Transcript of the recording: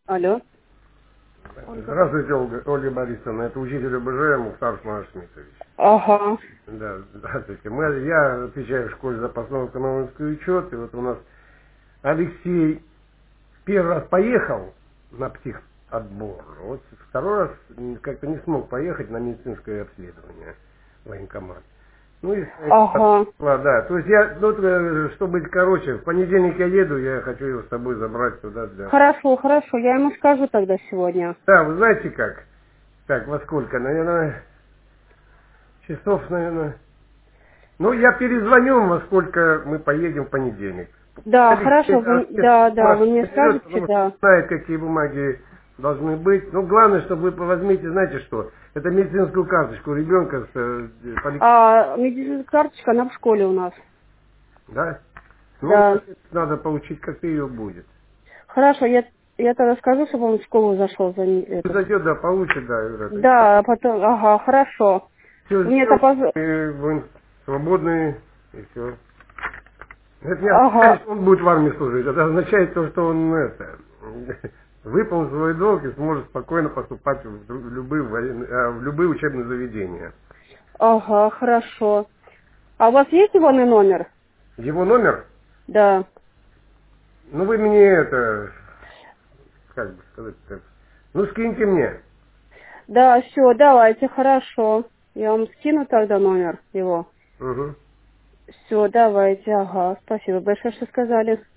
Алло. Здравствуйте, Ольга Борисовна. Это учитель ОБЖ Мухтар Шмашмитович. Ага. Да, здравствуйте. Я отвечаю в школе запасного экономического учета. И вот у нас Алексей первый раз поехал на психотбор. Вот второй раз как-то не смог поехать на медицинское обследование в военкомат. Ну и Ага. да. То есть я, ну, чтобы быть короче, в понедельник я еду, я хочу его с собой забрать туда для... Хорошо. Я ему скажу тогда сегодня. Да, вы знаете как? Так, во сколько? Наверное, часов, наверное. Ну, я перезвоню вам, во сколько мы поедем в понедельник. Да, Алексей, хорошо. Да, вы мне берет, скажете, потому что да. знает, какие бумаги должны быть. Ну, главное, чтобы вы возьмите, знаете что, это медицинскую карточку ребенка с А медицинская карточка, она в школе у нас. да? Ну, Да. надо получить, как ее будет. Хорошо, я тогда скажу, чтобы он в школу зашел за этот. Зайдет, да, получит, да, это. Да, а потом, ага, хорошо. Все Мне это сделаем, и будем свободны, и все. Это не означает, Ага. что он будет в армии служить. Это означает то, что он выполнит свой долг и сможет спокойно поступать в любые учебные заведения. Ага, хорошо. А у вас есть его номер? Его номер, Да. ну вы мне это, как бы сказать, ну скиньте мне. Да, все, давайте, хорошо. Я вам скину тогда номер его. Угу. Все, давайте, ага. Спасибо большое, что сказали.